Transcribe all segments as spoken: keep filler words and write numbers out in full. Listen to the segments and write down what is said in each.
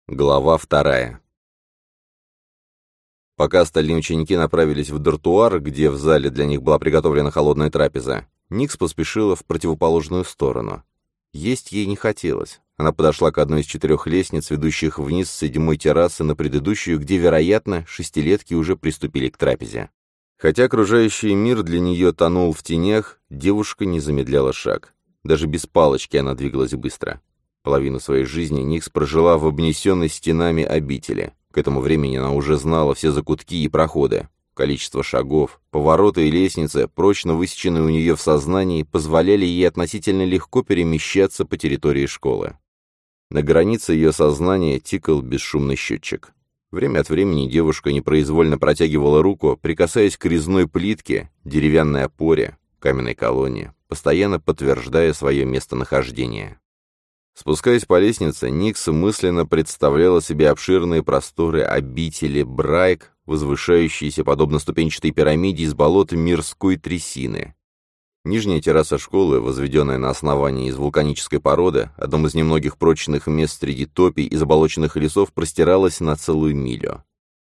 Глава вторая. Пока остальные ученики направились в дартуар, где в зале для них была приготовлена холодная трапеза, Никс поспешила в противоположную сторону. Есть ей не хотелось. Она подошла к одной из четырех лестниц, ведущих вниз с седьмой террасы на предыдущую, где, вероятно, шестилетки уже приступили к трапезе. Хотя окружающий мир для нее тонул в тенях, девушка не замедляла шаг. Даже без палочки она двигалась быстро. Половину своей жизни Никс прожила в обнесенной стенами обители. К этому времени она уже знала все закутки и проходы. Количество шагов, повороты и лестницы, прочно высеченные у нее в сознании, позволяли ей относительно легко перемещаться по территории школы. На границе ее сознания тикал бесшумный счетчик. Время от времени девушка непроизвольно протягивала руку, прикасаясь к резной плитке, деревянной опоре, каменной колонне, постоянно подтверждая свое местонахождение. Спускаясь по лестнице, Никс мысленно представляла себе обширные просторы обители Брайк, возвышающиеся подобно ступенчатой пирамиде из болот мирской трясины. Нижняя терраса школы, возведенная на основании из вулканической породы, одном из немногих прочных мест среди топий и заболоченных лесов, простиралась на целую милю.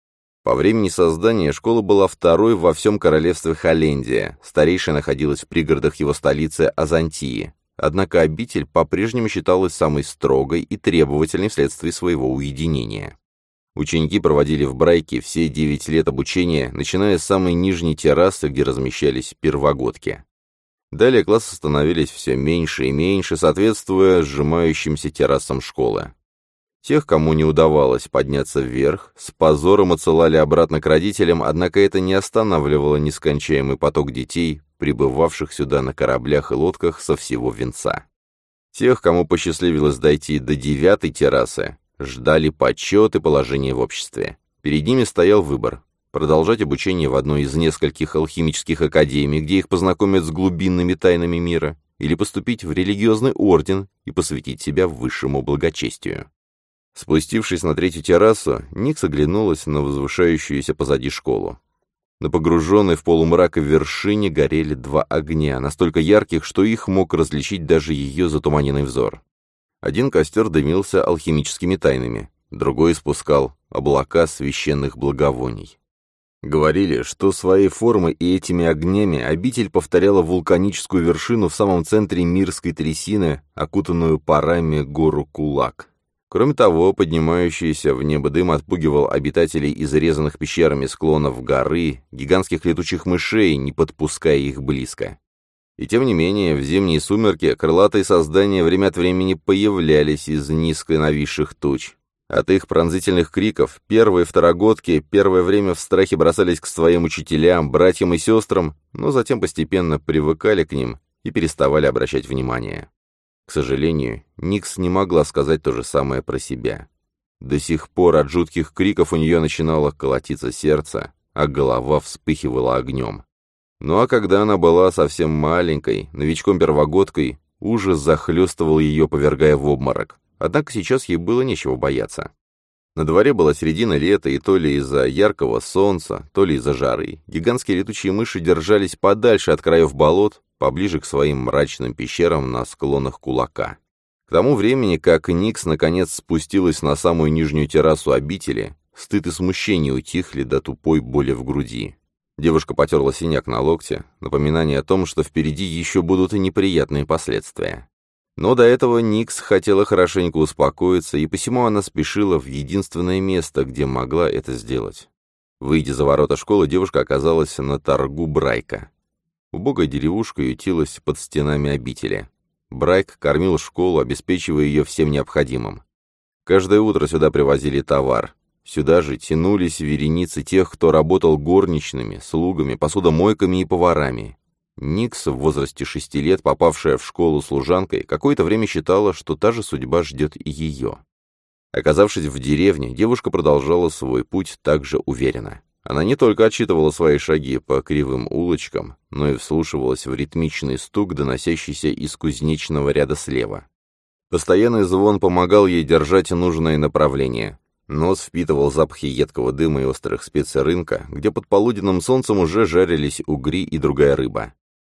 По времени создания школа была второй во всем королевстве Холлендия, старейшая находилась в пригородах его столицы Азантии. Однако обитель по-прежнему считалась самой строгой и требовательной вследствие своего уединения. Ученики проводили в Брайке все девять лет обучения, начиная с самой нижней террасы, где размещались первогодки. Далее классы становились все меньше и меньше, соответствуя сжимающимся террасам школы. Тех, кому не удавалось подняться вверх, с позором отсылали обратно к родителям, однако это не останавливало нескончаемый поток детей, прибывавших сюда на кораблях и лодках со всего венца. Тех, кому посчастливилось дойти до девятой террасы, ждали почет и положение в обществе. Перед ними стоял выбор – продолжать обучение в одной из нескольких алхимических академий, где их познакомят с глубинными тайнами мира, или поступить в религиозный орден и посвятить себя высшему благочестию. Спустившись на третью террасу, Никс оглянулась на возвышающуюся позади школу. На погруженной в полумрак вершине горели два огня, настолько ярких, что их мог различить даже ее затуманенный взор. Один костер дымился алхимическими тайнами, другой испускал облака священных благовоний. Говорили, что своей формой и этими огнями обитель повторяла вулканическую вершину в самом центре мирской трясины, окутанную парами гору Кулак. Кроме того, поднимающийся в небо дым отпугивал обитателей изрезанных пещерами склонов горы, гигантских летучих мышей, не подпуская их близко. И тем не менее, в зимние сумерки крылатые создания время от времени появлялись из низко нависших туч. От их пронзительных криков первые второгодки первое время в страхе бросались к своим учителям, братьям и сестрам, но затем постепенно привыкали к ним и переставали обращать внимание. К сожалению, Никс не могла сказать то же самое про себя. До сих пор от жутких криков у нее начинало колотиться сердце, а голова вспыхивала огнем. Ну а когда она была совсем маленькой, новичком-первогодкой, ужас захлестывал ее, повергая в обморок. Однако сейчас ей было нечего бояться. На дворе была середина лета, и то ли из-за яркого солнца, то ли из-за жары. Гигантские летучие мыши держались подальше от краев болот, поближе к своим мрачным пещерам на склонах Кулака. К тому времени, как Никс наконец спустилась на самую нижнюю террасу обители, стыд и смущение утихли до тупой боли в груди. Девушка потерла синяк на локте, напоминание о том, что впереди еще будут и неприятные последствия. Но до этого Никс хотела хорошенько успокоиться, и посему она спешила в единственное место, где могла это сделать. Выйдя за ворота школы, девушка оказалась на торгу Брайка. Убогая деревушка ютилась под стенами обители. Брайк кормил школу, обеспечивая ее всем необходимым. Каждое утро сюда привозили товар. Сюда же тянулись вереницы тех, кто работал горничными, слугами, посудомойками и поварами. Никс, в возрасте шести лет, попавшая в школу служанкой, какое-то время считала, что та же судьба ждет и ее. Оказавшись в деревне, девушка продолжала свой путь так же уверенно. Она не только отсчитывала свои шаги по кривым улочкам, но и вслушивалась в ритмичный стук, доносящийся из кузнечного ряда слева. Постоянный звон помогал ей держать нужное направление. Нос впитывал запахи едкого дыма и острых специй рынка, где под полуденным солнцем уже жарились угри и другая рыба.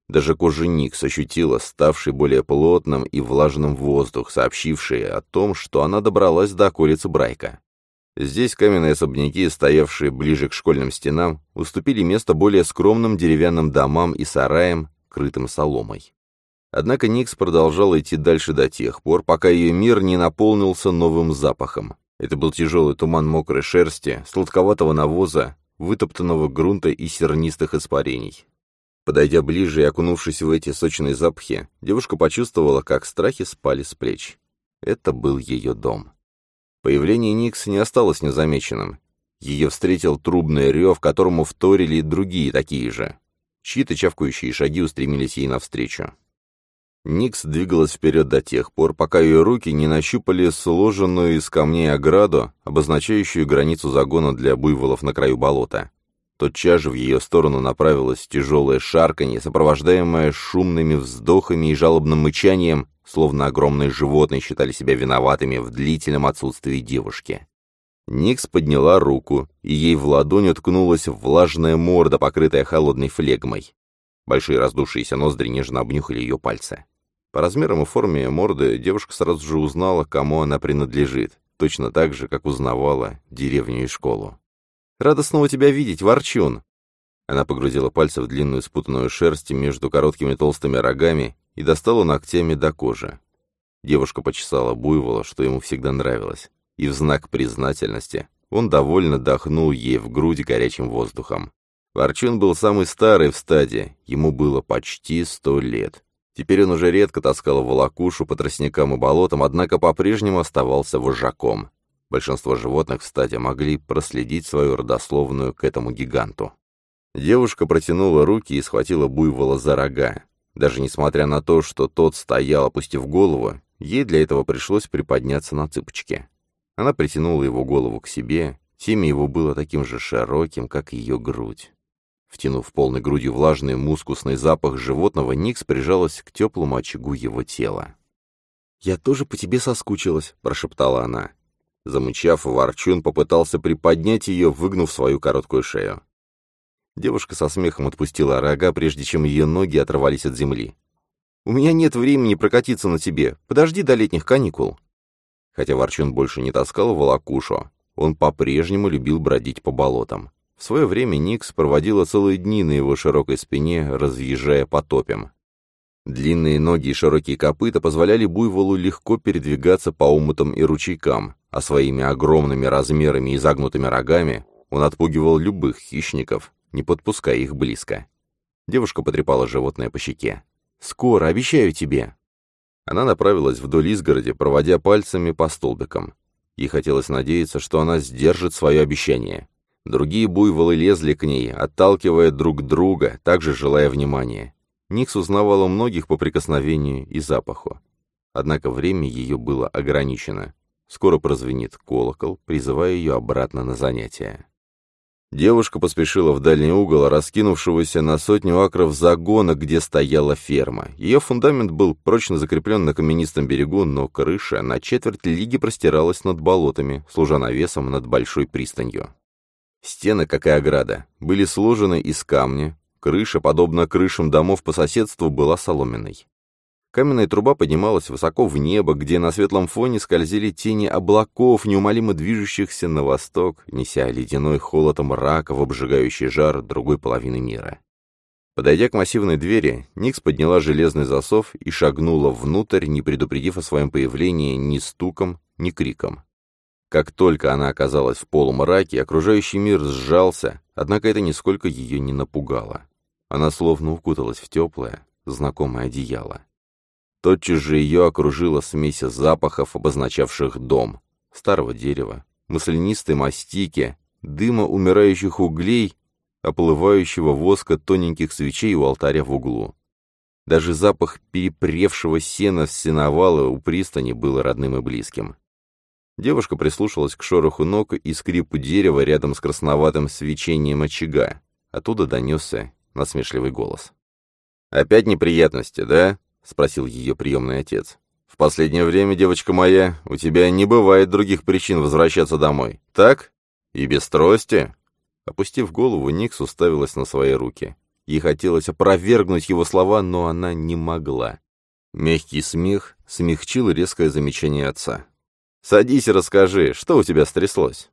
Даже кожа Никс ощутила ставший более плотным и влажным воздух, сообщивший о том, что она добралась до околицы Брайка. Здесь каменные особняки, стоявшие ближе к школьным стенам, уступили место более скромным деревянным домам и сараям, крытым соломой. Однако Никс продолжала идти дальше до тех пор, пока ее мир не наполнился новым запахом. Это был тяжелый туман мокрой шерсти, сладковатого навоза, вытоптанного грунта и сернистых испарений. Подойдя ближе и окунувшись в эти сочные запахи, девушка почувствовала, как страхи спали с плеч. Это был ее дом. Появление Никс не осталось незамеченным. Ее встретил трубный рев, которому вторили и другие такие же. Чьи-то чавкающие шаги устремились ей навстречу. Никс двигалась вперед до тех пор, пока ее руки не нащупали сложенную из камней ограду, обозначающую границу загона для буйволов на краю болота. Тотчас же в ее сторону направилось тяжелое шарканье, сопровождаемое шумными вздохами и жалобным мычанием, словно огромные животные считали себя виноватыми в длительном отсутствии девушки. Никс подняла руку, и ей в ладонь уткнулась влажная морда, покрытая холодной флегмой. Большие раздувшиеся ноздри нежно обнюхали ее пальцы. По размерам и форме морды девушка сразу же узнала, кому она принадлежит, точно так же, как узнавала деревню и школу. «Рада снова тебя видеть, Ворчун!» Она погрузила пальцы в длинную спутанную шерсть между короткими толстыми рогами и достала ногтями до кожи. Девушка почесала буйвола, что ему всегда нравилось, и в знак признательности он довольно дохнул ей в грудь горячим воздухом. Ворчун был самый старый в стаде, ему было почти сто лет. Теперь он уже редко таскал волокушу по тростникам и болотам, однако по-прежнему оставался вожаком. Большинство животных в стаде могли проследить свою родословную к этому гиганту. Девушка протянула руки и схватила буйвола за рога. Даже несмотря на то, что тот стоял, опустив голову, ей для этого пришлось приподняться на цыпочки. Она притянула его голову к себе, темя его было таким же широким, как ее грудь. Втянув полной грудью влажный мускусный запах животного, Никс прижалась к теплому очагу его тела. «Я тоже по тебе соскучилась», — прошептала она. Замычав, Ворчун попытался приподнять ее, выгнув свою короткую шею. Девушка со смехом отпустила рога, прежде чем ее ноги оторвались от земли. «У меня нет времени прокатиться на тебе. Подожди до летних каникул». Хотя Ворчун больше не таскал волокушу, он по-прежнему любил бродить по болотам. В свое время Никс проводила целые дни на его широкой спине, разъезжая по топям. Длинные ноги и широкие копыта позволяли буйволу легко передвигаться по омутам и ручейкам, а своими огромными размерами и загнутыми рогами он отпугивал любых хищников, не подпуская их близко. Девушка потрепала животное по щеке. «Скоро, обещаю тебе!» Она направилась вдоль изгороди, проводя пальцами по столбикам. Ей хотелось надеяться, что она сдержит свое обещание. Другие буйволы лезли к ней, отталкивая друг друга, также желая внимания. Никс узнавала многих по прикосновению и запаху. Однако время ее было ограничено. Скоро прозвенит колокол, призывая ее обратно на занятия. Девушка поспешила в дальний угол раскинувшегося на сотню акров загона, где стояла ферма. Ее фундамент был прочно закреплен на каменистом берегу, но крыша на четверть лиги простиралась над болотами, служа навесом над большой пристанью. Стены, как и ограда, были сложены из камня, крыша, подобно крышам домов по соседству, была соломенной. Каменная труба поднималась высоко в небо, где на светлом фоне скользили тени облаков, неумолимо движущихся на восток, неся ледяной холод мрака в обжигающий жар другой половины мира. Подойдя к массивной двери, Никс подняла железный засов и шагнула внутрь, не предупредив о своем появлении ни стуком, ни криком. Как только она оказалась в полумраке, окружающий мир сжался, однако это нисколько ее не напугало. Она словно укуталась в теплое, знакомое одеяло. Тотчас же ее окружила смесь запахов, обозначавших дом, старого дерева, маслянистой мастики, дыма умирающих углей, оплывающего воска тоненьких свечей у алтаря в углу. Даже запах перепревшего сена с сеновала у пристани был родным и близким. Девушка прислушалась к шороху ног и скрипу дерева рядом с красноватым свечением очага. Оттуда донесся насмешливый голос. «Опять неприятности, да?» — спросил ее приемный отец. «В последнее время, девочка моя, у тебя не бывает других причин возвращаться домой, так? И без трости?» Опустив голову, Никс уставилась на свои руки. Ей хотелось опровергнуть его слова, но она не могла. Мягкий смех смягчил резкое замечание отца. «Садись и расскажи, что у тебя стряслось?»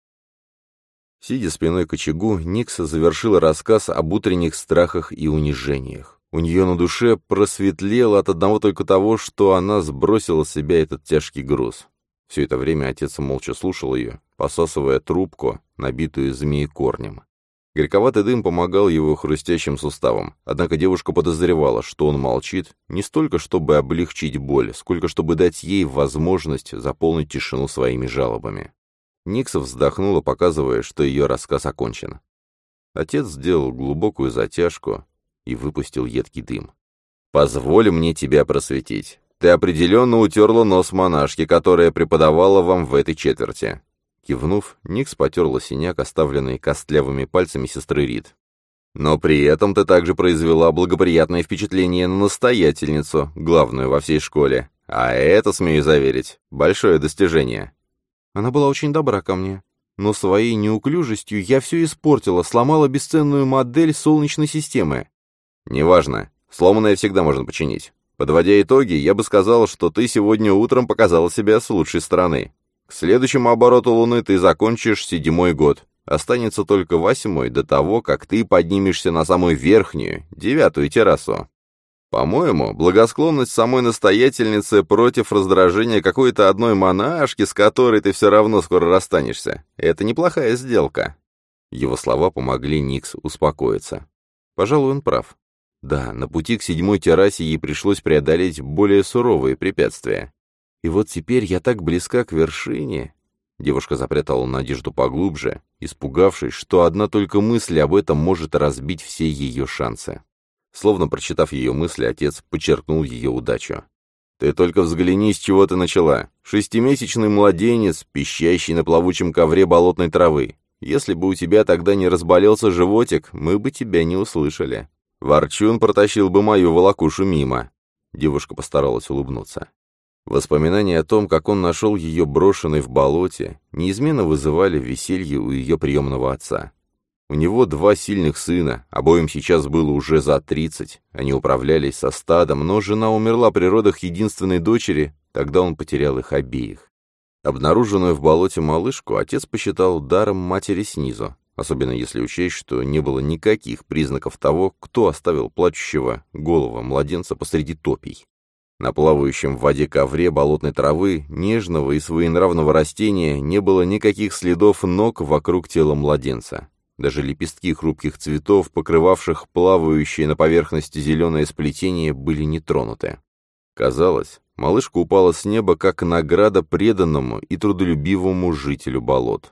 Сидя спиной к очагу, Никса завершила рассказ об утренних страхах и унижениях. У нее на душе просветлело от одного только того, что она сбросила с себя этот тяжкий груз. Все это время отец молча слушал ее, посасывая трубку, набитую змеекорнем. Горьковатый дым помогал его хрустящим суставам, однако девушка подозревала, что он молчит не столько, чтобы облегчить боль, сколько чтобы дать ей возможность заполнить тишину своими жалобами. Никса вздохнула, показывая, что ее рассказ окончен. Отец сделал глубокую затяжку и выпустил едкий дым. «Позволь мне тебя просветить. Ты определенно утерла нос монашки, которая преподавала вам в этой четверти». Кивнув, Никс потерла синяк, оставленный костлявыми пальцами сестры Рид. «Но при этом ты также произвела благоприятное впечатление на настоятельницу, главную во всей школе. А это, смею заверить, большое достижение». «Она была очень добра ко мне, но своей неуклюжестью я все испортила, сломала бесценную модель Солнечной системы». «Неважно. Сломанное всегда можно починить. Подводя итоги, я бы сказал, что ты сегодня утром показала себя с лучшей стороны. К следующему обороту Луны ты закончишь седьмой год. Останется только восьмой до того, как ты поднимешься на самую верхнюю, девятую террасу. По-моему, благосклонность самой настоятельницы против раздражения какой-то одной монашки, с которой ты все равно скоро расстанешься, это неплохая сделка». Его слова помогли Никс успокоиться. Пожалуй, он прав. Да, на пути к седьмой террасе ей пришлось преодолеть более суровые препятствия. И вот теперь я так близка к вершине. Девушка запрятала надежду поглубже, испугавшись, что одна только мысль об этом может разбить все ее шансы. Словно прочитав ее мысли, отец подчеркнул ее удачу. «Ты только взгляни, с чего ты начала. Шестимесячный младенец, пищащий на плавучем ковре болотной травы. Если бы у тебя тогда не разболелся животик, мы бы тебя не услышали. Ворчун протащил бы мою волокушу мимо». Девушка постаралась улыбнуться. Воспоминания о том, как он нашел ее брошенной в болоте, неизменно вызывали веселье у ее приемного отца. У него два сильных сына, обоим сейчас было уже за тридцать, они управлялись со стадом, но жена умерла при родах единственной дочери, тогда он потерял их обеих. Обнаруженную в болоте малышку отец посчитал даром матери снизу, особенно если учесть, что не было никаких признаков того, кто оставил плачущего голого младенца посреди топий. На плавающем в воде ковре болотной травы, нежного и своенравного растения, не было никаких следов ног вокруг тела младенца. Даже лепестки хрупких цветов, покрывавших плавающее на поверхности зеленое сплетение, были не тронуты. Казалось, малышка упала с неба как награда преданному и трудолюбивому жителю болот.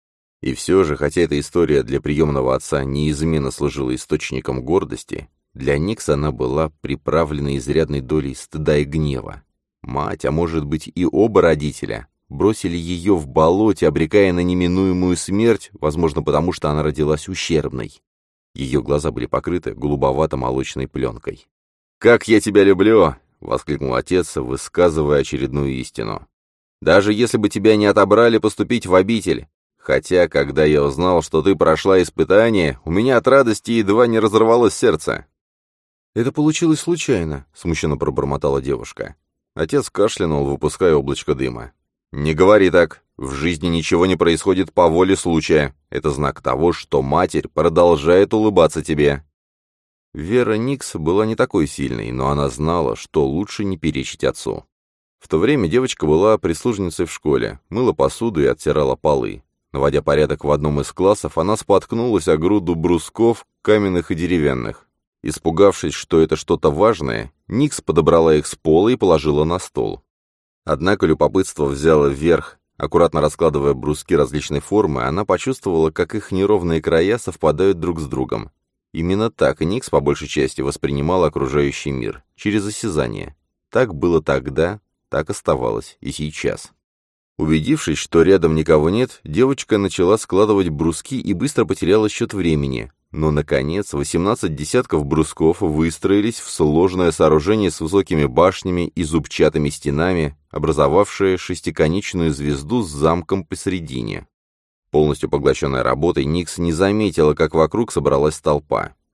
И все же, хотя эта история для приемного отца неизменно служила источником гордости, для Никса она была приправлена изрядной долей стыда и гнева. Мать, а может быть и оба родителя, бросили ее в болоте, обрекая на неминуемую смерть, возможно, потому что она родилась ущербной. Ее глаза были покрыты голубовато-молочной пленкой. «Как я тебя люблю!» — воскликнул отец, высказывая очередную истину. «Даже если бы тебя не отобрали поступить в обитель. Хотя, когда я узнал, что ты прошла испытание, у меня от радости едва не разорвалось сердце». «Это получилось случайно», — смущенно пробормотала девушка. Отец кашлянул, выпуская облачко дыма. «Не говори так. В жизни ничего не происходит по воле случая. Это знак того, что матерь продолжает улыбаться тебе». Вера Никс была не такой сильной, но она знала, что лучше не перечить отцу. В то время девочка была прислужницей в школе, мыла посуду и оттирала полы. Наводя порядок в одном из классов, она споткнулась о груду брусков, каменных и деревянных. Испугавшись, что это что-то важное, Никс подобрала их с пола и положила на стол. Однако любопытство взяло вверх. Аккуратно раскладывая бруски различной формы, она почувствовала, как их неровные края совпадают друг с другом. Именно так Никс по большей части воспринимала окружающий мир, через осязание. Так было тогда, так оставалось и сейчас. Убедившись, что рядом никого нет, девочка начала складывать бруски и быстро потеряла счет времени. Но, наконец, восемнадцать десятков брусков выстроились в сложное сооружение с высокими башнями и зубчатыми стенами, образовавшее шестиконечную звезду с замком посередине. Полностью поглощенная работой, Никс не заметила, как вокруг собралась толпа.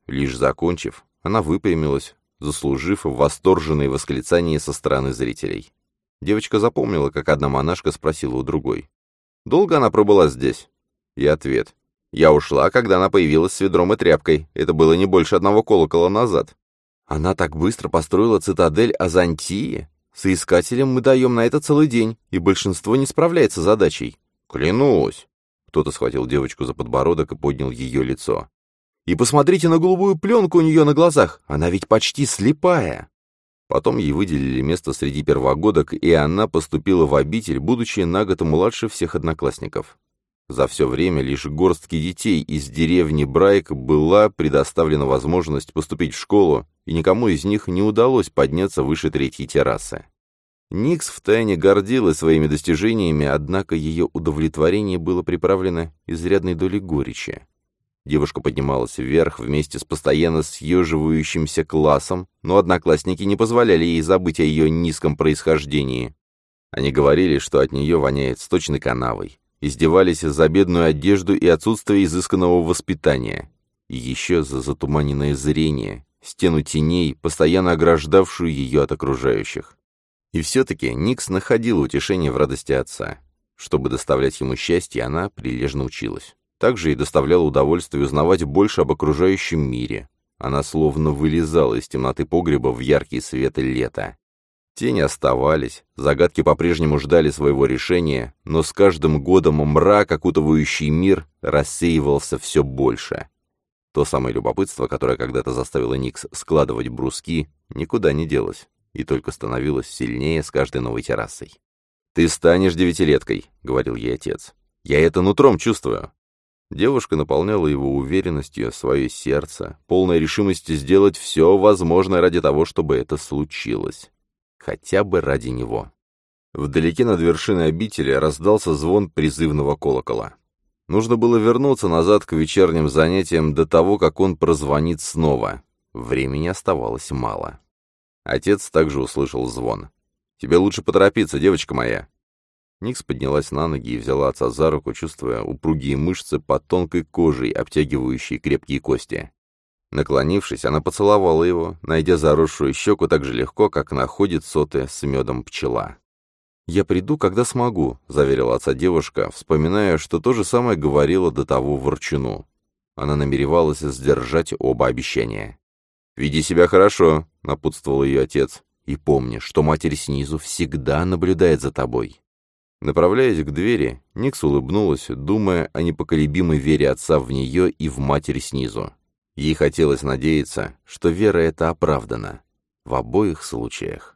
Лишь закончив, она выпрямилась, заслужив восторженные восклицания со стороны зрителей. Девочка запомнила, как одна монашка спросила у другой: «Долго она пробыла здесь?» И ответ: «Я ушла, когда она появилась с ведром и тряпкой. Это было не больше одного колокола назад». «Она так быстро построила цитадель Азантии? Соискателям мы даем на это целый день, и большинство не справляется с задачей». «Клянусь!» Кто-то схватил девочку за подбородок и поднял ее лицо. «И посмотрите на голубую пленку у нее на глазах, она ведь почти слепая!» Потом ей выделили место среди первогодок, и она поступила в обитель, будучи на год младше всех одноклассников. За все время лишь горстке детей из деревни Брайк была предоставлена возможность поступить в школу, и никому из них не удалось подняться выше третьей террасы. Никс втайне гордилась своими достижениями, однако ее удовлетворение было приправлено изрядной долей горечи. Девушка поднималась вверх вместе с постоянно съеживающимся классом, но одноклассники не позволяли ей забыть о ее низком происхождении. Они говорили, что от нее воняет сточной канавой, издевались за бедную одежду и отсутствие изысканного воспитания, и еще за затуманенное зрение, стену теней, постоянно ограждавшую ее от окружающих. И все-таки Никс находила утешение в радости отца. Чтобы доставлять ему счастье, она прилежно училась. Также ей доставляло удовольствие узнавать больше об окружающем мире. Она словно вылезала из темноты погреба в яркий свет лета. Тени оставались, загадки по-прежнему ждали своего решения, но с каждым годом мрак, окутывающий мир, рассеивался все больше. То самое любопытство, которое когда-то заставило Никс складывать бруски, никуда не делось, и только становилось сильнее с каждой новой террасой. «Ты станешь девятилеткой», — говорил ей отец. «Я это нутром чувствую». Девушка наполняла его уверенностью свое сердце, полной решимости сделать все возможное ради того, чтобы это случилось. Хотя бы ради него. Вдалеке над вершиной обители раздался звон призывного колокола. Нужно было вернуться назад к вечерним занятиям до того, как он прозвонит снова. Времени оставалось мало. Отец также услышал звон. «Тебе лучше поторопиться, девочка моя». Никс поднялась на ноги и взяла отца за руку, чувствуя упругие мышцы под тонкой кожей, обтягивающие крепкие кости. Наклонившись, она поцеловала его, найдя заросшую щеку так же легко, как находит соты с медом пчела. «Я приду, когда смогу», — заверила отца девушка, вспоминая, что то же самое говорила до того ворчуну. Она намеревалась сдержать оба обещания. «Веди себя хорошо», — напутствовал ее отец, — «и помни, что матерь снизу всегда наблюдает за тобой». Направляясь к двери, Никс улыбнулась, думая о непоколебимой вере отца в нее и в матери снизу. Ей хотелось надеяться, что вера эта оправдана в обоих случаях.